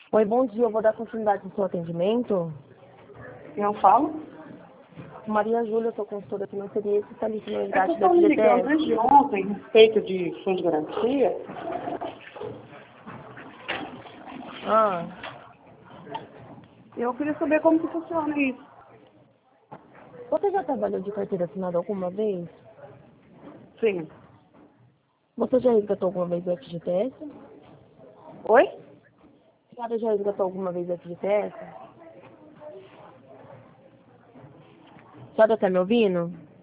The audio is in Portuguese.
Oi, bom dia. Eu vou dar continuidade no seu atendimento. Eu falo? Maria Júlia, eu sou consultora financeira e especialista no É que resgate eu da estou me ligando FGTS. desde ontem a respeito de fundo de garantia. Ah, Eu queria saber como que funciona isso. você já trabalhou de carteira assinada alguma vez? Sim. Você já resgatou alguma vez o FGTS? Oi? A senhora já resgatou alguma vez o FGTS? A senhora tá me ouvindo?